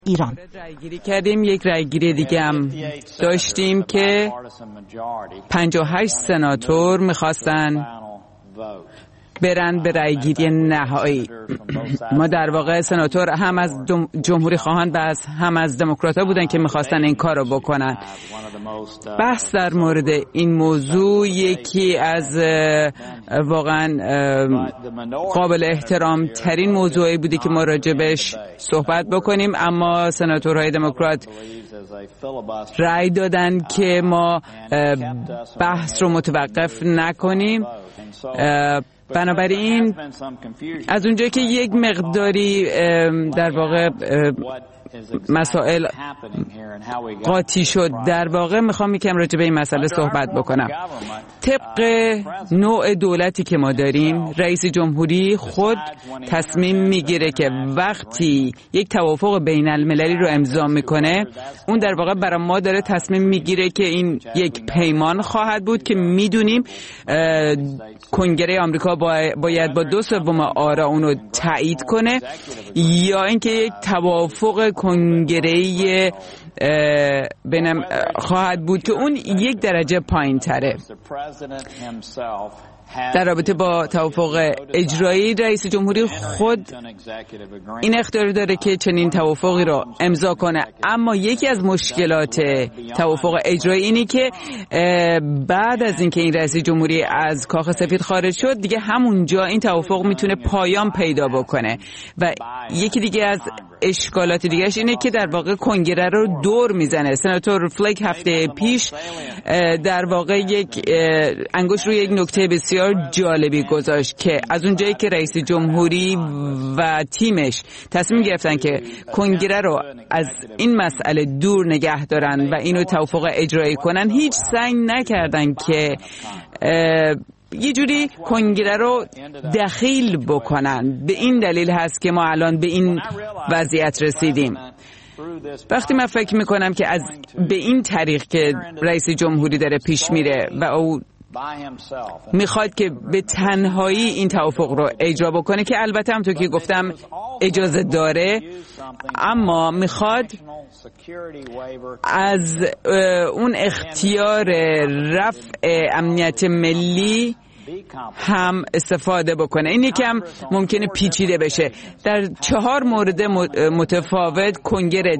ایران. رأیگیری کردیم، یک رأیگیری دیگه هم داشتیم که 58 سناتور میخواستن برن به رأیگیری نهایی. ما در واقع سناتور هم از جمهوری خواهان و هم از دموکرات‌ها بودن که میخواستن این کار رو بکنن. بحث در مورد این موضوع یکی از واقعا قابل احترام ترین موضوعی بودی که ما راجبش صحبت بکنیم، اما سناتورهای دموکرات رأی دادن که ما بحث رو متوقف نکنیم. بنابراین از اونجایی که یک مقداری در واقع مسائل قاطی شد، در واقع میخوام یکم راجع به این مسئله صحبت بکنم. طبق نوع دولتی که ما داریم، رئیس جمهوری خود تصمیم میگیره که وقتی یک توافق بین المللی رو امضا میکنه، اون در واقع برای ما داره تصمیم میگیره که این یک پیمان خواهد بود که میدونیم کنگره آمریکا باید با 2/3 آرا اونو تایید کنه، یا اینکه یک توافق کنگره‌ای بینم خواهد بود که اون یک درجه پایین تره. در رابطه با توافق اجرایی، رئیس جمهوری خود این اختیار داره که چنین توافقی رو امضا کنه، اما یکی از مشکلات توافق اجرایی اینی که بعد از اینکه این رئیس جمهوری از کاخ سفید خارج شد، دیگه همونجا این توافق میتونه پایان پیدا بکنه. و یکی دیگه از اشکالات دیگهش اینه که در واقع کنگره رو دور میزنه. سناتور فلیک هفته پیش در واقع یک انگشت روی یک نکته بسیار جالبی گذاشت که از اونجایی که رئیس جمهوری و تیمش تصمیم گرفتن که کنگره رو از این مسئله دور نگه دارن و اینو توافق اجرایی کنن، هیچ سعی نکردن که یه جوری کنگره رو دخیل بکنن. به این دلیل هست که ما الان به این وضعیت رسیدیم. وقتی من فکر میکنم که به این طریق که رئیس جمهوری داره پیش میره و او میخواد که به تنهایی این توافق رو اجرا بکنه، که البته همونطور که گفتم اجازه داره، اما میخواد از اون اختیار رفع امنیت ملی هم استفاده بکنه. این یکم ممکنه پیچیده بشه. در 4 مورد متفاوت کنگره،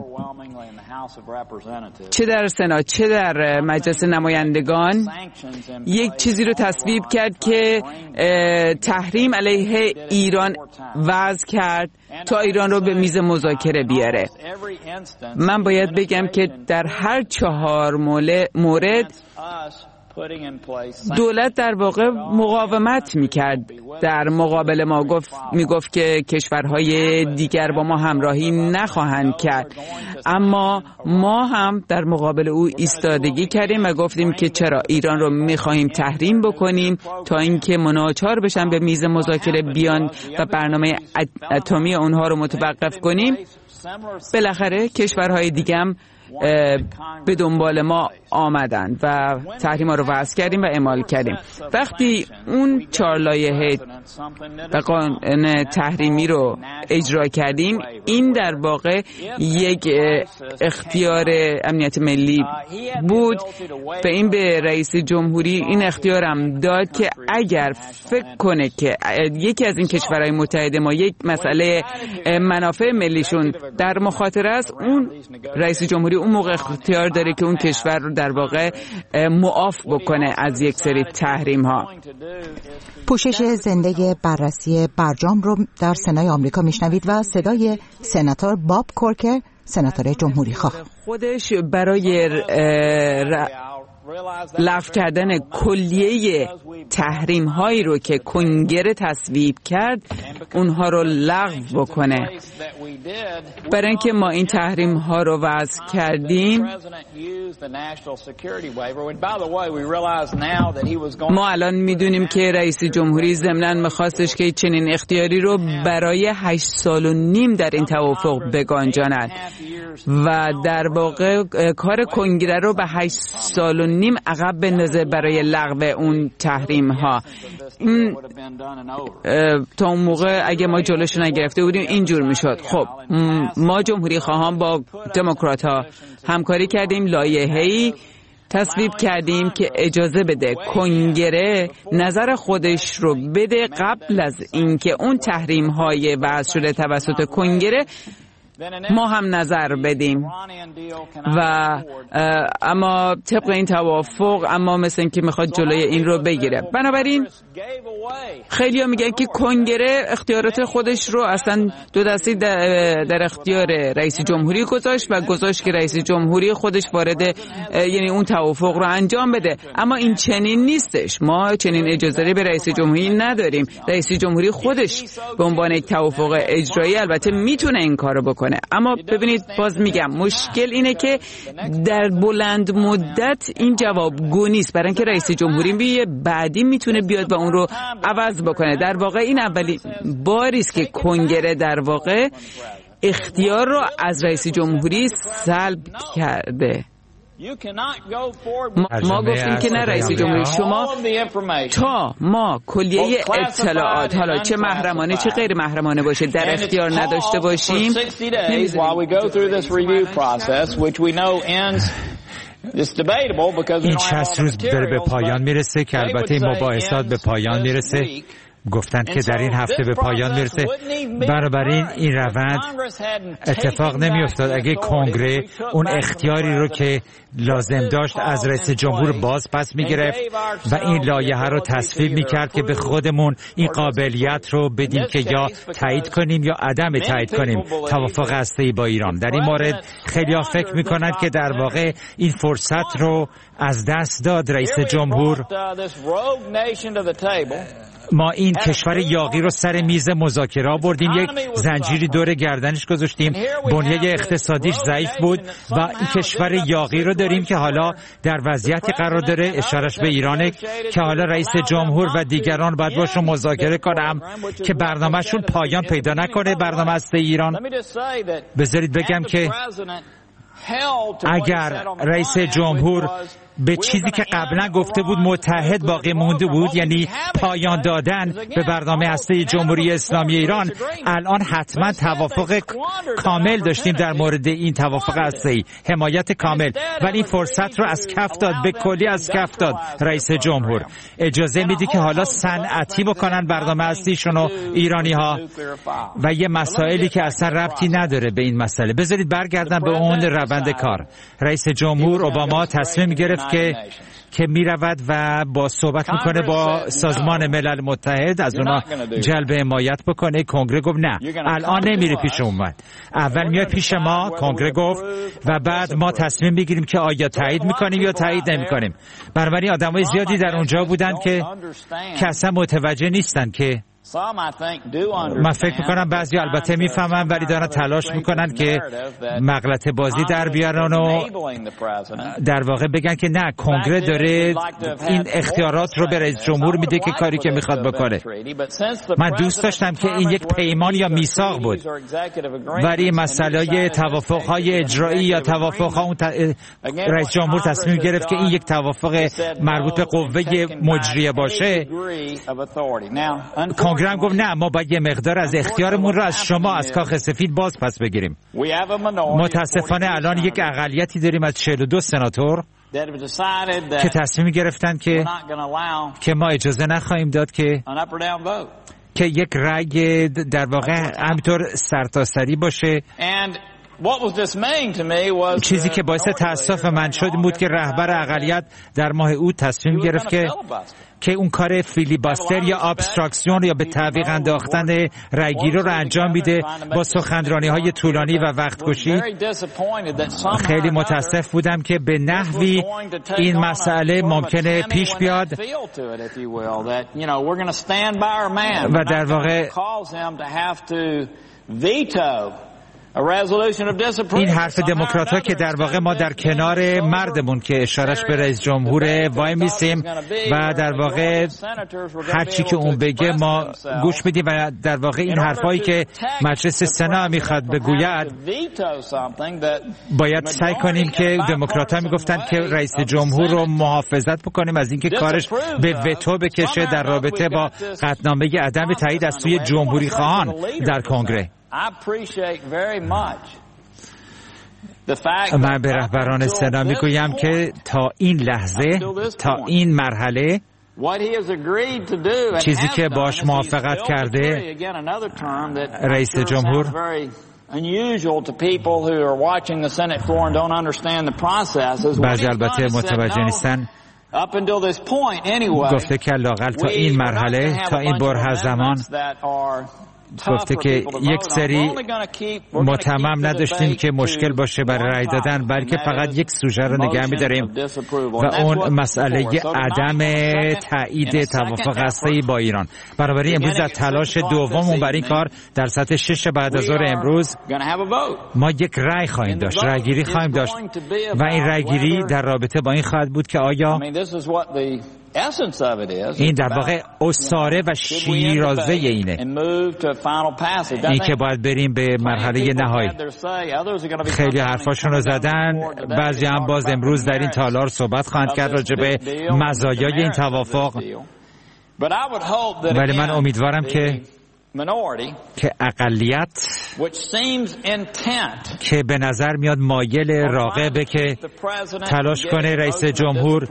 چه در سنا چه در مجلس نمایندگان، یک چیزی رو تصویب کرد که تحریم علیه ایران وضع کرد تا ایران رو به میز مذاکره بیاره. من باید بگم که در هر 4 مورد دولت در واقع مقاومت میکرد. در مقابل ما میگفت که کشورهای دیگر با ما همراهی نخواهند کرد، اما ما هم در مقابل او ایستادگی کردیم و گفتیم که چرا ایران رو میخواهیم تحریم بکنیم تا اینکه مناچار بشن به میز مذاکره بیان و برنامه اتمی اونها رو متوقف کنیم. بالاخره کشورهای دیگه هم به دنبال ما آمدن و تحریم ها رو وضع کردیم و اعمال کردیم. وقتی اون 4 لایحه و قانون تحریمی رو اجرا کردیم، این در واقع یک اختیار امنیت ملی بود. به رئیس جمهوری این اختیارم داد که اگر فکر کنه که یکی از این کشورهای متحد ما یک مسئله منافع ملیشون در مخاطره است، اون رئیس جمهوری اون موقع اختیار داره که اون کشور رو در واقع معاف بکنه از یک سری تحریم ها. پوشش زنده بررسی برجام رو در سنای آمریکا میشنوید و صدای سناتور باب کورکر، سناتور جمهوری خواه. خودش برای لغو کردن کلیه تحریم هایی رو که کنگره تصویب کرد، اونها رو لغو بکنه. برای اینکه ما این تحریم ها رو وضع کردیم، ما الان میدونیم که رئیس جمهوری ضمناً میخواستش که چنین اختیاری رو برای 8 سال و نیم در این توافق بگنجاند و در واقع کار کنگره رو به 8 سال و نیم عقب بندازه برای لغو اون تحریم ها. تا اون موقع اگه ما جلوش نگرفته بودیم اینجور میشد. خب ما جمهوری خواهان با دموکرات ها همکاری کردیم، لایحه‌ای تصویب کردیم که اجازه بده کنگره نظر خودش رو بده قبل از اینکه اون تحریم های وضع شده توسط کنگره ما هم نظر بدیم. و اما طبق این توافق اما مثل اینکه میخواد جلوی این رو بگیره. بنابراین خیلی ها میگن که کنگره اختیارات خودش رو اصلا دو دستی در اختیار رئیس جمهوری گذاشت و گذاشت که رئیس جمهوری خودش وارد یعنی اون توافق رو انجام بده. اما این چنین نیستش. ما چنین اجازه‌ای به رئیس جمهوری نداریم. رئیس جمهوری خودش به عنوان یک توافق اجرایی البته میتونه این کارو بکنه. اما ببینید باز میگم مشکل اینه که در بلند مدت این جوابگو نیست، برای اینکه رئیس جمهوری بعدی میتونه بیاد و اون رو عوض بکنه. در واقع این اولین باری است که کنگره در واقع اختیار رو از رئیس جمهوری سلب کرده. ما گفتیم که نه رئیس جمهوری شما تا ما کلیه اطلاعات حالا چه محرمانه چه غیر محرمانه باشه در اختیار نداشته باشیم این 60 روز داره به پایان میرسه که البته این مباحثات به پایان میرسه. گفتند که در این هفته به پایان میرسه. بنابراین این روند اتفاق نمی افتاد اگه کنگره اون اختیاری رو که لازم داشت از رئیس جمهور باز پس می گرفت و این لایحه رو تصویب می کرد که به خودمون این قابلیت رو بدیم که یا تایید کنیم یا عدم تایید کنیم توافق هسته‌ای با ایران. در این مورد خیلی ها فکر می کنند که در واقع این فرصت رو از دست داد رئیس جمهور. ما این کشور یاغی رو سر میز مذاکره آوردیم، یک زنجیری دور گردنش گذاشتیم، بنیه اقتصادیش ضعیف بود و این کشور یاغی رو داریم که حالا در وضعیتی قرار داره، اشارش به ایرانه، که حالا رئیس جمهور و دیگران باید باشون مذاکره کنم که برنامهشون پایان پیدا نکنه، برنامه هسته ایران. بذارید بگم که اگر رئیس جمهور به چیزی که قبلا گفته بود متحد باقی مونده بود، یعنی پایان دادن به برنامه هسته جمهوری اسلامی ایران، الان حتما توافق کامل داشتیم در مورد این توافق هسته‌ای، حمایت کامل. ولی این فرصت رو از کف داد، به کلی از کف داد رئیس جمهور. اجازه میدی که حالا صنعتی بکنن برنامه هسته‌ایشون و ایرانی ها و یه مسائلی که اصلا ربطی نداره به این مسئله. بذارید برگردم به اون روند کار. رئیس جمهور اوباما تصمیم گرفت که میرود و با صحبت میکنه با سازمان ملل متحد، از اونا جلب حمایت بکنه. کنگره گفت نه، الان نمیره پیش اومد، اول میاد پیش ما. کنگره گفت و بعد ما تصمیم بگیریم که آیا تایید میکنیم یا تایید نمیکنیم. بنابراین آدمای زیادی در اونجا بودن که اصلا متوجه نیستن که من فکر میکنم بعضی البته میفهمن ولی دارن تلاش میکنن که مغلطه بازی در بیارن و در واقع بگن که نه، کنگره داره این اختیارات رو به رئیس جمهور میده که کاری که میخواد بکنه. من دوست داشتم که این یک پیمان یا میثاق بود، ولی مسئله توافق‌های اجرایی یا توافق‌ها رئیس جمهور تصمیم گرفت که این یک توافق مربوط به قوه مجریه باشه. کنگره گفت نه، ما باید یه مقدار از اختیارمون رو از شما از کاخ سفید باز پس بگیریم. متاسفانه الان یک اقلیتی داریم از 42 سناتور که تصمیم گرفتن که ما اجازه نخواهیم داد که یک رأی در واقع همینطور سرتاسری باشه. چیزی که باعث تأسف من شد بود که رهبر اقلیت در ماه اوت تصمیم گرفت که اون کار فیلیباستر یا ابستراکسیون یا به تعویق انداختن رأیگیری رو انجام میده با سخنرانی‌های طولانی و وقتکشی. خیلی متاسف بودم که به نحوی این مسئله ممکنه پیش بیاد و در واقع این حرف دموکرات‌ها که در واقع ما در کنار مردمون که اشارش به رئیس جمهور وای میسیم و در واقع هر چی که اون بگه ما گوش میدیم و در واقع این حرفایی که مجلس سنا میخواد بگوید باید سعی کنیم که دموکرات‌ها میگفتن که رئیس جمهور رو محافظت بکنیم از اینکه کارش به وتو بکشه در رابطه با قطعنامه عدم تایید از سوی جمهوری خواهان در کنگره. من به رهبران سنا میگویم که تا این لحظه، تا این مرحله چیزی که باش موافقت کرده رئیس جمهور بعضی البته متوجه نیستن، گفته که لااقل تا این مرحله، تا این بره زمان گفته که یک سری متمم نداشتیم که مشکل باشه برای رای دادن، بلکه فقط یک سوژه رو نگه می‌داریم و اون مسئله عدم تایید توافق هسته‌ای با ایران. بنابراین امروز در تلاش دوممون برای این کار در ساعت 6 بعد از ظهر امروز ما یک رای خواهیم داشت، رایگیری خواهیم داشت و این رایگیری در رابطه با این خواهد بود که آیا این در واقع اسطوره و شیرازه اینه، این که باید بریم به مرحله نهایی. خیلی حرفاشون رو زدن، بعضی هم باز امروز در این تالار صحبت خواهند کرد راجع به مزایای این توافق، ولی من امیدوارم که اقلیت که به نظر میاد مایل راغبه که تلاش کنه رئیس جمهور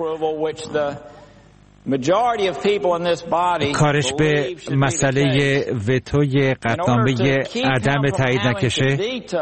کارش به مسئله وتوی قطعنامه عدم تایید نکشه،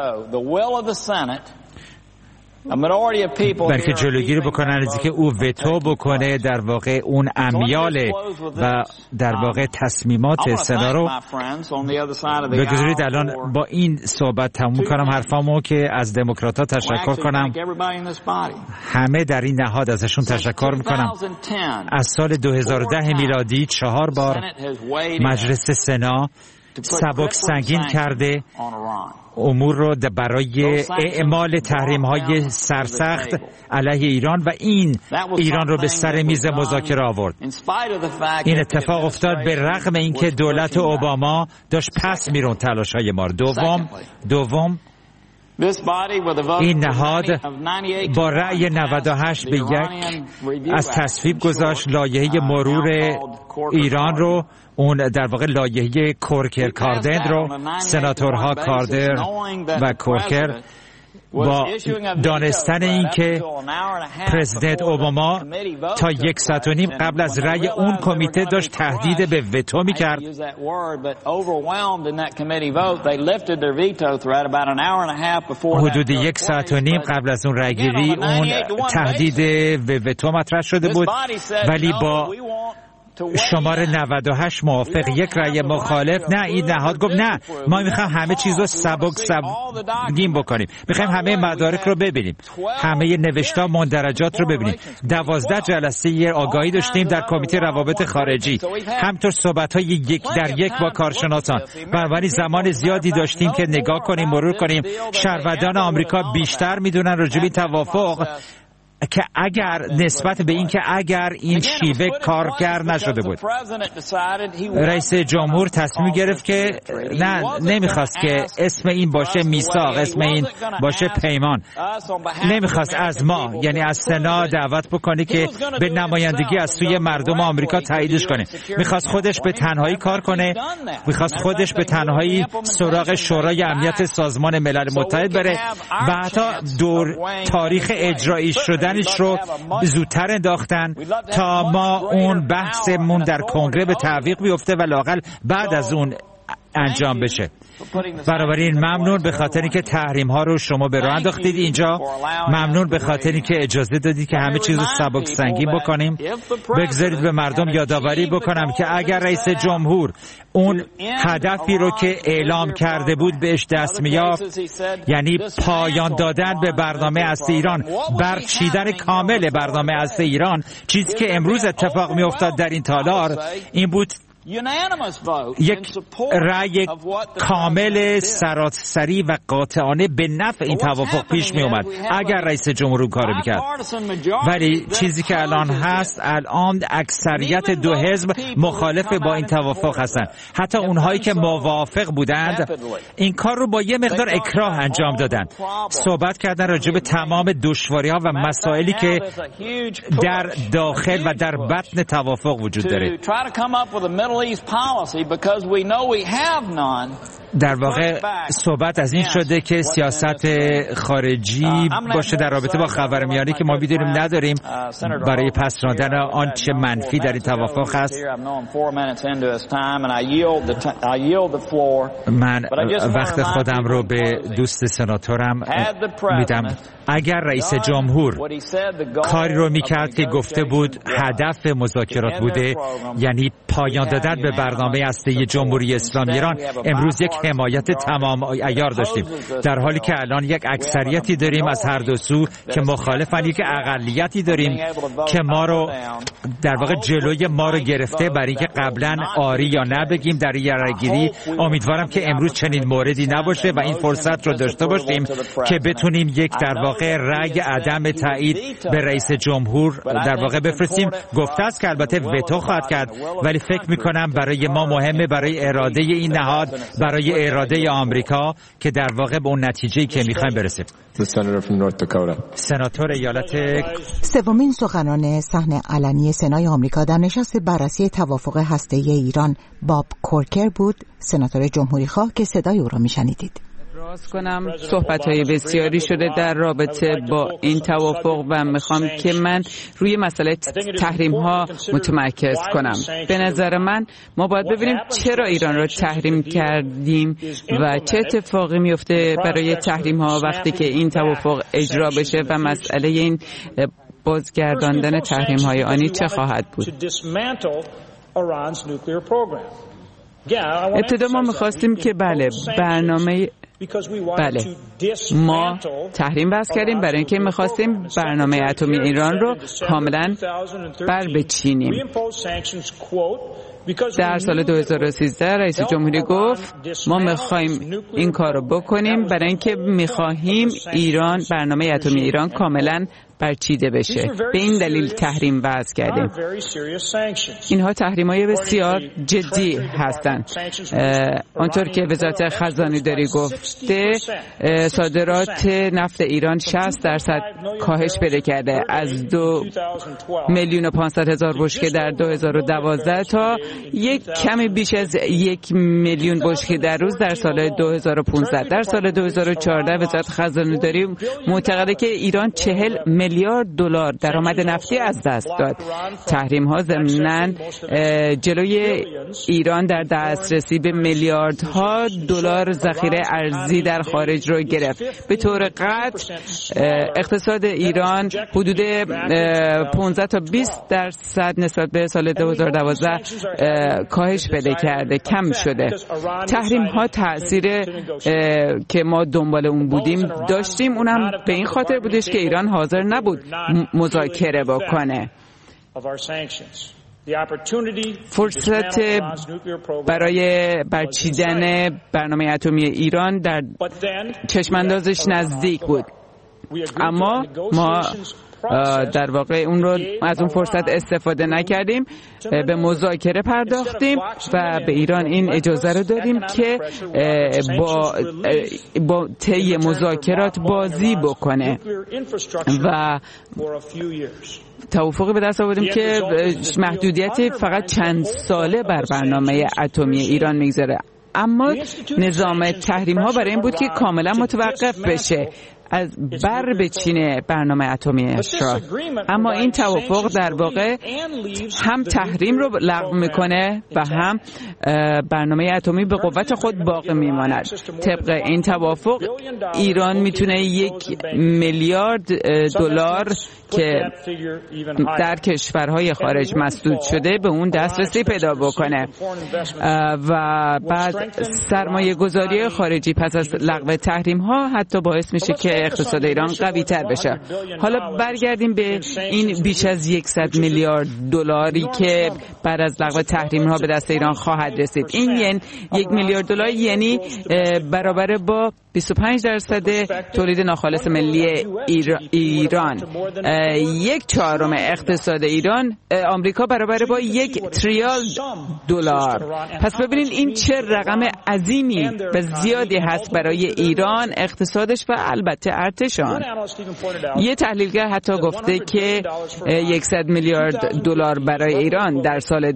بلکه جلوگیری بکنن از اینکه او وتو بکنه در واقع اون امیال و در واقع تصمیمات سنا رو. بگذارید الان با این صحبت تموم کنم حرفامو که از دموکرات‌ها تشکر کنم. همه در این نهاد ازشون تشکر میکنم. از سال 2010 میلادی 4 بار مجلس سنا سبک سنگین کرده امور رو برای اعمال تحریم‌های سرسخت علیه ایران و ایران رو به سر میز مذاکره آورد. این اتفاق افتاد به رغم اینکه دولت اوباما داشت پس میرون تلاش‌های ما. دوم این نهاد با رأی 98 به 1 از تصویب گذاشت لایحه مرور ایران رو، اون در واقع لایحه کورکر کاردن رو، سناتورها کاردر و کورکر با دانستن این که پرزیدنت اوباما تا 1 ساعت و نیم قبل از رأی اون کمیته داشت تهدید به وتو میکرد، حدود 1 ساعت و نیم قبل از اون رأیگیری اون تهدید به وتو مطرح شده بود، ولی با شماره 98 موافق 1 رأی مخالف نه، این نهاد گفت نه، ما میخوایم همه چیز رو سبکیم بکنیم، میخوایم همه مدارک رو ببینیم، همه نوشتار مندرجات رو ببینیم. 12 جلسه آگاهی داشتیم در کمیته روابط خارجی، همطور صحبت‌های 1 در 1 با کارشناسان. بنابراین زمان زیادی داشتیم که نگاه کنیم، مرور کنیم. شهروندان آمریکا بیشتر میدونن راجع به این توافق که اگر نسبت به این که اگر این شیوه کارگر نشده بود. رئیس جمهور تصمیم گرفت که نه، نمیخواست که اسم این باشه میثاق، اسم این باشه پیمان، نمیخواست از ما یعنی از سنا دعوت بکنه که به نمایندگی از سوی مردم آمریکا تاییدش کنه. میخواست خودش به تنهایی کار کنه، میخواست خودش به تنهایی سراغ شورای امنیت سازمان ملل متحد بره و حتی تاریخ اجرایی شدنش رو زودتر انداختن تا ما اون بحثمون در کنگره به تعویق بیفته و لااقل بعد از اون انجام بشه. بنابراین ممنون به خاطر اینکه تحریم ها رو شما به راه انداختید اینجا، ممنون به خاطر اینکه اجازه دادید که همه چیز رو سبک سنگین بکنیم. بگذارید به مردم یادآوری بکنم که اگر رئیس جمهور اون هدفی رو که اعلام کرده بود بهش دست می‌یافت، یعنی پایان دادن به برنامه هسته ایران، برچیدن کامل برنامه هسته ایران، چیزی که امروز اتفاق می‌افتاد در این تالار این بود یک رأی کامل سراسری و قاطعانه به نفع این توافق پیش می اومد اگر رئیس جمهور اون کارو میکرد. ولی چیزی که الان هست، الان اکثریت دو حزب مخالف با این توافق هستن. حتی اونهایی که موافق بودند این کار رو با یه مقدار اکراه انجام دادن. صحبت کردن راجع به تمام دشواری‌ها و مسائلی که در داخل و در بطن توافق وجود داره. در واقع صحبت از این شده که سیاست خارجی باشه در رابطه با خاورمیانه که ما می‌دونیم نداریم برای پس راندن آنچه منفی در این توافق هست. من وقت خودم رو به دوست سناتورم میدم. اگر رئیس جمهور کاری رو میکرد که گفته بود هدف مذاکرات بوده، یعنی پایان دادن به برنامه هسته جمهوری اسلامی ایران، امروز یک حمایت تمام عیار داشتیم، در حالی که الان یک اکثریتی داریم از هر دو سو که مخالفن، یک اقلیتی داریم که ما رو در واقع جلوی ما رو گرفته برای اینکه قبلا آری یا نه بگیم در یارگیری. امیدوارم که امروز چنین موردی نباشه و این فرصت رو داشته باشیم که بتونیم یک در واقع رأی عدم تایید به رئیس جمهور در واقع بفرستیم. گفته است که البته وتو خواهد کرد، ولی فکر میکنم برای ما مهمه، برای اراده این نهاد، برای اراده آمریکا که در واقع به اون نتیجه‌ای که میخوایم برسیم. سناتور ایالت سومین سخنران صحن علنی سنای آمریکا در نشست بررسی توافق هسته‌ای ایران باب کورکر بود، سناتور جمهوری خواه که صدای او را میشنیدید. صحبت‌های بسیاری شده در رابطه با این توافق و میخوام که من روی مسئله تحریم‌ها متمرکز کنم. به نظر من ما باید ببینیم چرا ایران را تحریم کردیم و چه اتفاقی میفته برای تحریم‌ها وقتی که این توافق اجرا بشه و مسئله این بازگرداندن تحریم‌های آنی چه خواهد بود. ابتدا ما می‌خواستیم که ما تحریم بحث کردیم برای اینکه می‌خواستیم برنامه اتمی ایران رو کاملا بربچینیم. در سال 2013 رئیس جمهوری گفت ما می‌خوایم این کار رو بکنیم برای اینکه می‌خواهیم ایران برنامه اتمی ایران کاملا برچیده بشه. به این دلیل تحریم وضع کردیم. اینها تحریم‌های بسیار جدی هستند. آنطور که وزارت خزانه‌داری گفته صادرات نفت ایران 60% کاهش پیدا کرده، از 2,500,000 بشکه در 2012 تا یک کمی بیش از 1,000,000 بشکه در روز در سال 2015. در سال 2014 وزارت خزانه‌داری معتقده که ایران 40 میلیارد دلار درآمد نفتی از دست داد. تحریم ها ضمناً جلوی ایران در دسترسی به میلیاردها دلار ذخیره ارزی در خارج رو گرفت. به طور قطع اقتصاد ایران حدود 15 تا 20% نسبت به سال 2012 کاهش پیدا کرده، کم شده. تحریم ها تأثیر که ما دنبال اون بودیم داشتیم، اونم به این خاطر بودش که ایران حاضر نبود مذاکره بکنه. فرصت برای برچیدن برنامه اتمی ایران در چشماندازش نزدیک بود، اما ما در واقع اون رو از اون فرصت استفاده نکردیم، به مذاکره پرداختیم و به ایران این اجازه رو دادیم که با طی مذاکرات بازی بکنه و توافقی به دست آوردیم که محدودیت فقط چند ساله بر برنامه اتمی ایران میگذاره. اما نظام تحریم ها برای این بود که کاملا متوقف بشه از بر بچینه برنامه اتمی را. اما این توافق در واقع هم تحریم رو لغو میکنه و هم برنامه اتمی به قوت خود باقی میماند. طبق این توافق ایران میتونه 1,000,000,000 دلار که در کشورهای خارج مسدود شده به اون دسترسی پیدا بکنه و بعد سرمایه گذاری خارجی پس از لغو تحریم ها حتی باعث میشه که اقتصاد ایران قوی تر بشه. حالا برگردیم به این بیش از 100 میلیارد دلاری که بعد از لغو تحریم ها به دست ایران خواهد رسید. این یعنی 1 میلیارد دلار یعنی برابر با 25% تولید ناخالص ملی ایران. 1/4 اقتصاد آمریکا برابر با 1 تریلیون دلار. پس ببینید این چه رقم عظیمی و زیادی هست برای ایران، اقتصادش و البته ارتشان. یه تحلیلگر حتی گفته که 100 میلیارد دلار برای ایران در سال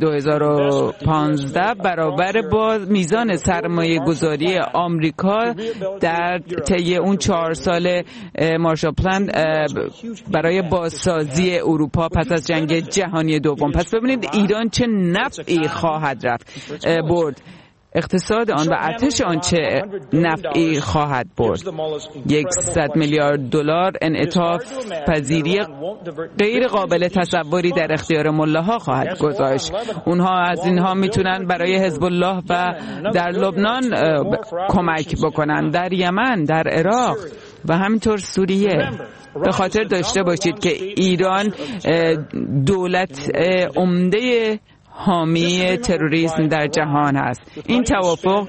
2015 برابر با میزان سرمایه گذاری آمریکا در طی اون 4 سال مارشال پلان برای بازسازی اروپا پس از جنگ جهانی دوم. پس ببینید ایران چه نفعی خواهد برد، اقتصاد آن و ارتش آن چه نفعی خواهد برد. 100 میلیارد دلار انعطاف پذیری غیر قابل تصوری در اختیار ملاها خواهد گذاشت. اونها از اینها میتونن برای حزب الله و در لبنان کمک بکنن، در یمن، در عراق و همینطور سوریه. به خاطر داشته باشید که ایران دولت عمده حامی تروریسم در جهان است. این توافق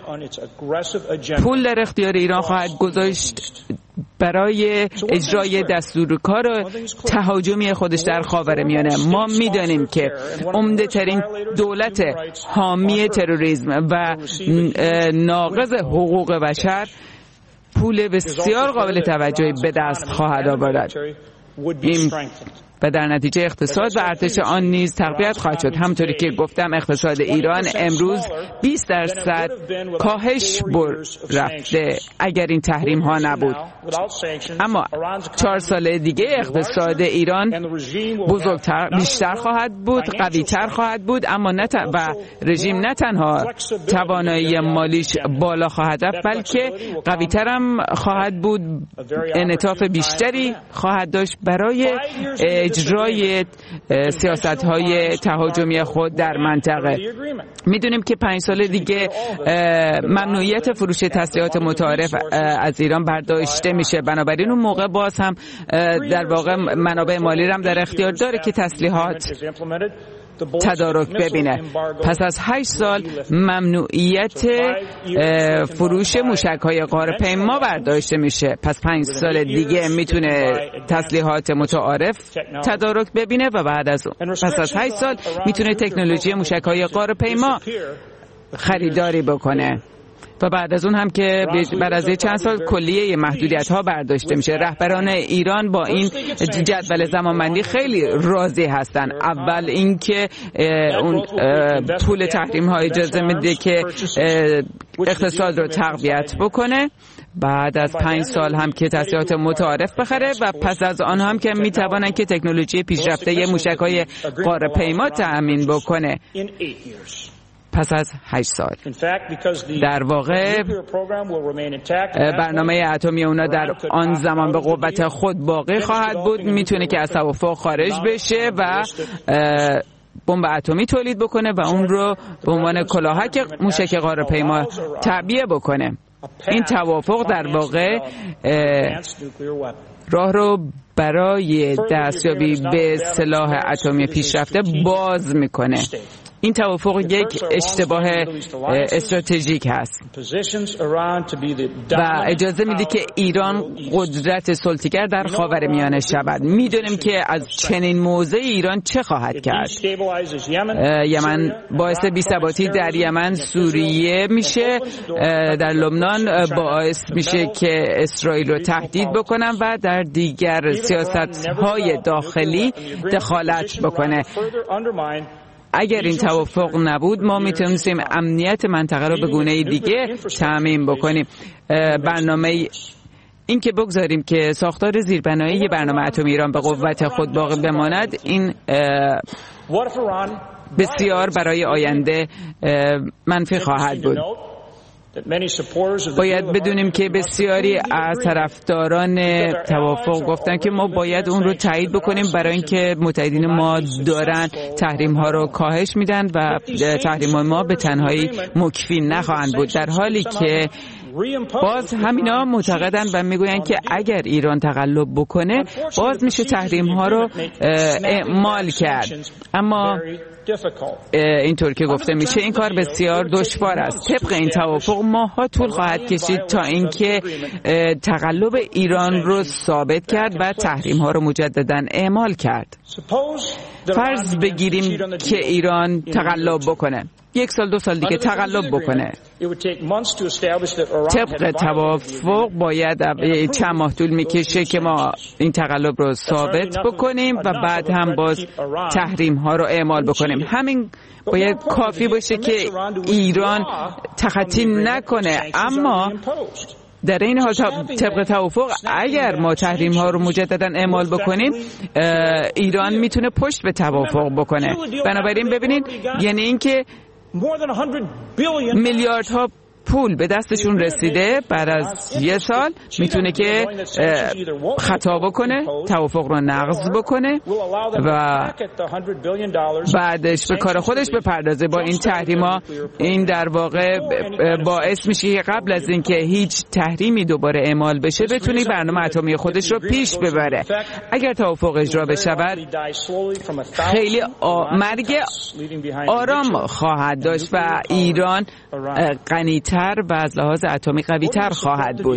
پول در اختیار ایران خواهد گذاشت برای اجرای دستورکار تهاجمی خودش در خاورمیانه. ما میدانیم که عمده ترین دولت حامی تروریسم و ناقض حقوق بشر پول بسیار قابل توجهی به دست خواهد آورد. این و در نتیجه اقتصاد و ارتش آن نیز تقویت خواهد شد. همونطوری که گفتم اقتصاد ایران امروز 20% کاهش رفته اگر این تحریم ها نبود. اما 4 سال دیگه اقتصاد ایران بزرگتر، بیشتر خواهد بود، قویتر خواهد بود، اما و رژیم نه تنها توانایی مالیش بالا خواهد رفت بلکه قویتر هم خواهد بود، انعطاف بیشتری خواهد داشت برای اجرای سیاست‌های تهاجمی خود در منطقه. میدونیم که 5 سال دیگه ممنوعیت فروش تسلیحات متعارف از ایران برداشته میشه، بنابراین اون موقع باز هم در واقع منابع مالی هم در اختیار داره که تسلیحات تدارک ببینه. پس از 8 سال ممنوعیت فروش موشک‌های غارپیما برداشته میشه. پس 5 سال دیگه میتونه تسلیحات متعارف تدارک ببینه و پس از 8 سال میتونه تکنولوژی موشک‌های غارپیما خریداری بکنه. و بعد از اون هم که بعد از چند سال کلیه محدودیت‌ها برداشته میشه. رهبران ایران با این جدول زمانبندی خیلی راضی هستن. اول اینکه اون پول تحریم‌ها اجازه میده که اقتصاد رو تقویت بکنه، بعد از 5 سال هم که تسلیحات متعارف بخره و پس از آن هم که میتوانن که تکنولوژی پیشرفته موشک‌های غارپیما تأمین بکنه. پس از 8 سال در واقع برنامه اتمی اونا در آن زمان به قوت خود باقی خواهد بود، میتونه که از توافق خارج بشه و بمب اتمی تولید بکنه و اون رو به عنوان کلاهک موشک غارپیما تعبیه بکنه. این توافق در واقع راه رو برای دستیابی به سلاح اتمی پیشرفته باز میکنه. این توافق یک اشتباه استراتژیک هست و اجازه میده که ایران قدرت سلطه‌گر در خاورمیانه شود. میدونیم که از چنین موضعی ایران چه خواهد کرد. یمن باعث بی‌ثباتی در یمن، سوریه میشه، در لبنان باعث میشه که اسرائیل رو تهدید بکنن و در دیگر سیاست‌های داخلی دخالت بکنه. اگر این توافق نبود ما میتونستیم امنیت منطقه رو به گونه دیگه تامین بکنیم. برنامه این که بگذاریم که ساختار زیربنایی برنامه اتمی ایران به قوت خود باقی بماند، این بسیار برای آینده منفی خواهد بود. باید بدونیم که بسیاری از طرفداران توافق گفتن که ما باید اون رو تایید بکنیم برای اینکه متحدین ما دارن تحریم ها رو کاهش میدن و تحریم ما به تنهایی مکفی نخواهند بود، در حالی که باز همینا معتقدن و میگوین که اگر ایران تقلب بکنه باز میشه تحریم ها رو اعمال کرد. اما اینطور که گفته میشه این کار بسیار دشوار است. طبق این توافق ماها طول خواهد کشید تا اینکه تقلب ایران رو ثابت کرد و تحریم ها رو مجددا اعمال کرد. فرض بگیریم که ایران تقلب بکنه، 1 سال 2 سال دیگه تقلب بکنه. طبق توافق باید چند ماه طول میکشه که ما این تقلب رو ثابت بکنیم و بعد هم باز تحریم ها رو اعمال بکنیم. همین باید کافی باشه که ایران تخطی نکنه. اما در این حال طبق توافق اگر ما تحریم ها رو مجددا اعمال بکنیم ایران میتونه پشت به توافق بکنه. بنابراین ببینید یعنی اینکه میلیاردها پول به دستشون رسیده، بعد از 1 سال میتونه که خطا بکنه، توافق رو نقض بکنه و بعدش به کار خودش بپردازه. با این تحریما این در واقع باعث میشه که قبل از اینکه هیچ تحریمی دوباره اعمال بشه بتونه برنامه اتمی خودش رو پیش ببره. اگر توافق اجرا بشود خیلی مرگ آرام خواهد داشت و ایران غنی‌تر و از لحاظ اتمی قوی‌تر خواهد بود.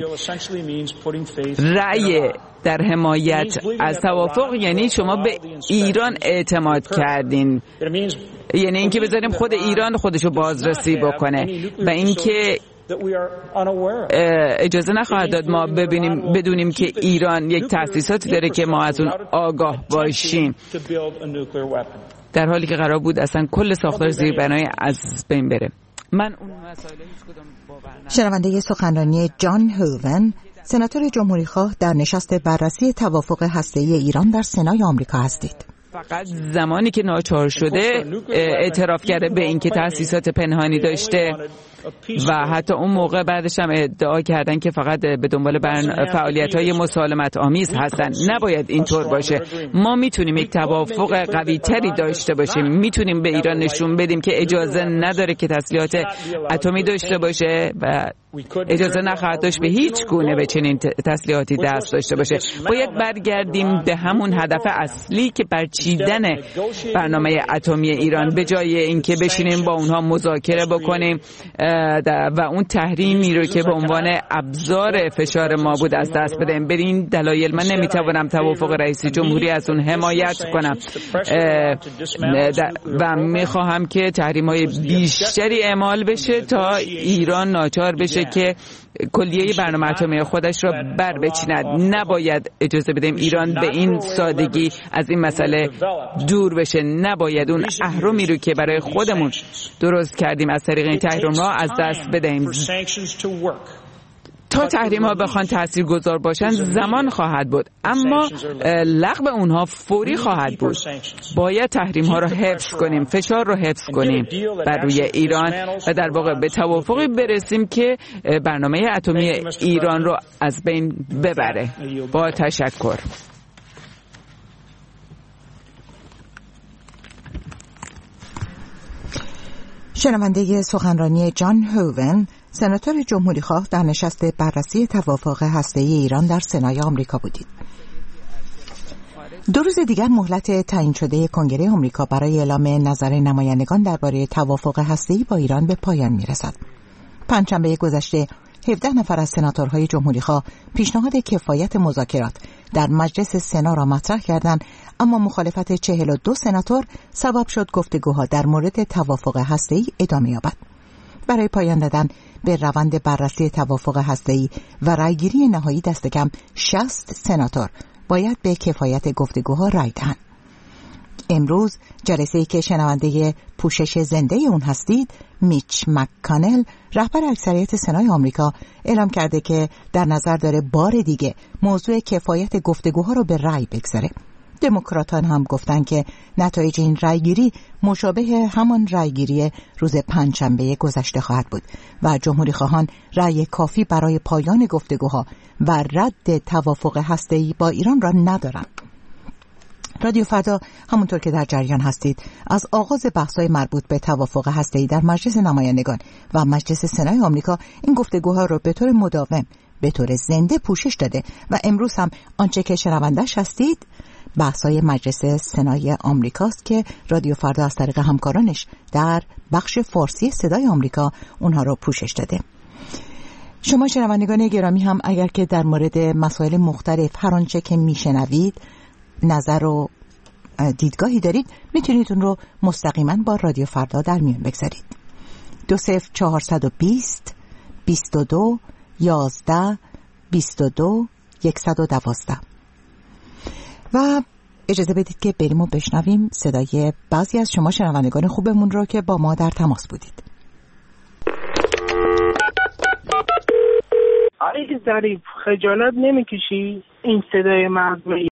رأی در حمایت از توافق یعنی شما به ایران اعتماد کردین، یعنی اینکه بذاریم خود ایران خودشو بازرسی بکنه و اینکه اجازه نخواهد داد ما بدونیم که ایران یک تأسیساتی داره که ما از اون آگاه باشیم، در حالی که قرار بود اصلا کل ساختار زیربنایی از بین بره. من اون مسائل هیچ کدوم باور ندارم. شنونده سخنرانی جان هوون، سناتور جمهوریخواه در نشست بررسی توافق هسته‌ای ایران در سنای آمریکا هستید. فقط زمانی که ناچار شده اعتراف کرده به اینکه تأسیسات پنهانی داشته و حتی اون موقع بعدش هم ادعا کردن که فقط به دنبال فعالیت‌های مسالمت آمیز هستن. نباید اینطور باشه. ما میتونیم یک توافق قوی‌تری داشته باشیم، میتونیم به ایران نشون بدیم که اجازه نداره که تسلیحات اتمی داشته باشه و اجازه نخواهد داشت به هیچ گونه به چنین تسلیحاتی دست داشته باشه. باید برگردیم به همون هدف اصلی که برچیدن برنامه اتمی ایران، به جای اینکه بشینیم با اونها مذاکره بکنیم و اون تحریمی رو که به عنوان ابزار فشار ما بود از دست بدیم. به این دلایل من نمیتوانم توافق رئیس جمهوری از اون حمایت کنم و میخواهم که تحریم‌های بیشتری اعمال بشه تا ایران ناچار بشه که کلیه برنامه اتمی خودش را بر بچیند. نباید اجازه بدیم ایران به این سادگی از این مسئله دور بشه. نباید اون اهرمی رو که برای خودمون درست کردیم از طریق این تحریم ها از دست بدهیم. تا تحریم ها بخوان تاثیرگذار باشن زمان خواهد بود، اما لغو اونها فوری خواهد بود. باید تحریم ها رو حفظ کنیم، فشار رو حفظ کنیم بر روی ایران و در واقع به توافقی برسیم که برنامه اتمی ایران رو از بین ببره. با تشکر. شنونده سخنرانی جان هوون، سناتور جمهوریخواه در نشست بررسی توافق هسته‌ای ایران در سنای آمریکا بودید. 2 روز دیگر مهلت تعیین شده کنگره آمریکا برای اعلام نظر نمایندگان درباره توافق هسته‌ای با ایران به پایان می‌رسد. پنجشنبه گذشته 17 نفر از سناتورهای جمهوریخواه پیشنهاد کفایت مذاکرات در مجلس سنا را مطرح کردند، اما مخالفت 42 سناتور سبب شد گفتگوها در مورد توافق هسته‌ای ادامه یابد. برای پایان دادن به روند بررسی توافق هسته‌ای و رأیگیری نهایی دست کم 60 سناتور باید به کفایت گفتگوها رأی دهند. امروز جلسه‌ای که شنونده پوشش زنده اون هستید، میچ مک‌کانل، رهبر اکثریت سنای آمریکا، اعلام کرده که در نظر داره بار دیگه موضوع کفایت گفتگوها رو به رأی بگذاره. دموکراتان هم گفتن که نتایج این رأیگیری مشابه همان رأیگیری روز پنجشنبه گذشته خواهد بود و جمهوری خواهان رأی کافی برای پایان گفتگوها و رد توافق هسته‌ای با ایران را ندارند. رادیو فردا همونطور که در جریان هستید از آغاز بحث‌های مربوط به توافق هسته‌ای در مجلس نمایندگان و مجلس سنای آمریکا این گفتگوها رو به طور مداوم به طور زنده پوشش داده و امروز هم آنچه که شنونده‌اش هستید بحث‌های مجلس سنای آمریکاست که رادیو فردا از طریق همکارانش در بخش فارسی صدای آمریکا اونها رو پوشش داده. شما شنوندگان گرامی هم اگر که در مورد مسائل مختلف هر آنچه که میشنوید نظر و دیدگاهی دارید میتونید اون رو مستقیما با رادیو فردا در میون بگذارید. 20420 22 11 22 112 و اجازه بدید که بریم و بشنویم صدای بعضی از شما شنوندگان خوبمون رو که با ما در تماس بودید. آقای ظریف خجالت نمیکشی این صدای مغزی